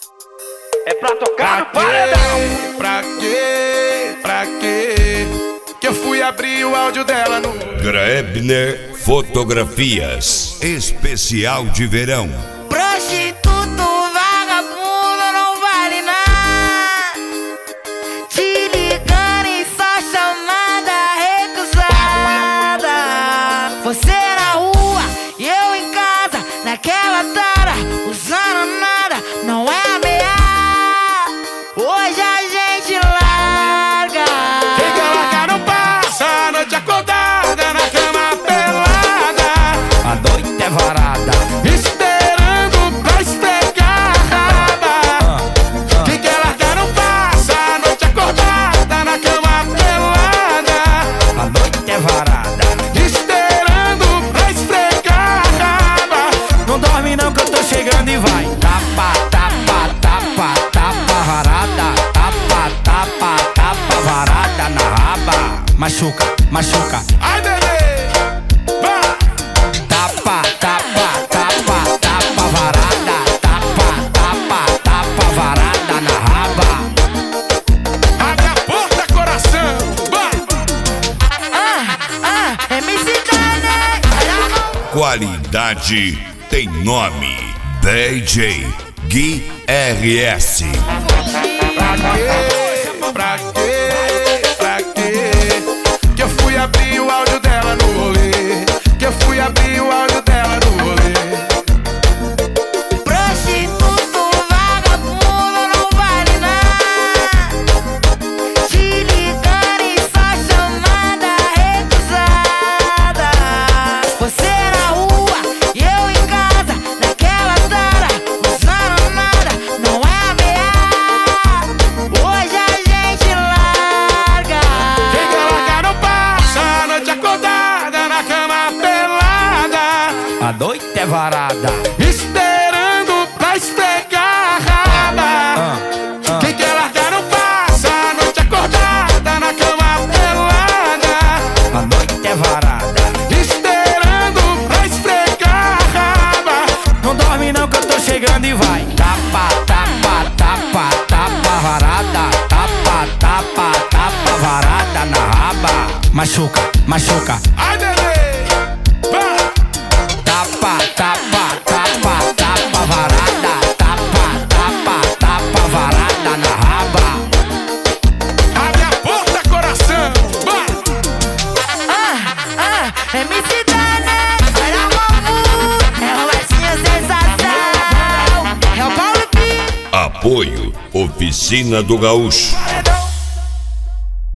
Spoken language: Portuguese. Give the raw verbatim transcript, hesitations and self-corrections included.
É pra tocar no paredão. Pra quê? Pra quê? Que eu fui abrir o áudio dela no Grebner Fotografias Especial de Verão. Prostituto, vagabundo, não vale nada. Te ligando e só chamada recusada. Você na rua e eu em casa, naquela tara, usando nada, não é ameaça. Hoje a gente larga. Quem quer largar não passa a noite acordada na cama pelada. A noite é varada, Esperando pra esfregar a raba. Quem quer largar não passa a noite acordada na cama pelada. a noite é varada. Esperando pra esfregar a raba. Não dorme não que eu tô chegando e vai. Tapa, tapa, tapa, tapa varada. Tapa, tapa, tapa varada na raba. Machuca, machuca. Ai, bebê, vai. Tapa, tapa, tapa, tapa varada. Tapa, tapa, tapa varada na raba. Abre a porta, coração, vai. Ah, ah, M C Dani. Qualidade tem nome. D J Gui R S. Pra quê? Pra quê? Pra quê? Que eu fui abrir o áudio dela no rolê. Que eu fui abrir o áudio dela no rolê. Prostituto, vagabundo, não vale nada. Te ligando e só chamada recusada. Você na rua e eu em casa, naquela tara, usando nada, não é ameaça. Hoje a gente larga. Quem quer largar não passa a noite acordada na cama pelada. A noite é varada. Esperando pra esfregar a raba. Ah, ah. Quem quer largar não passa a noite acordada na cama pelada. A noite é varada. Esperando pra esfregar a raba. Não dorme não que eu tô chegando e vai. Tapa, tapa, tapa, tapa varada. Tapa, tapa, tapa varada na raba. Machuca, machuca. Ai, bebê, vai. Tapa, tapa, tapa, tapa varada. Tapa, tapa, tapa varada na raba. Abre a porta, coração, vai. Ah, ah, M C Dani. Olha o Mamu. É o Marcinho Sensação. É o Paulo P. Apoio Oficina do Gaúcho.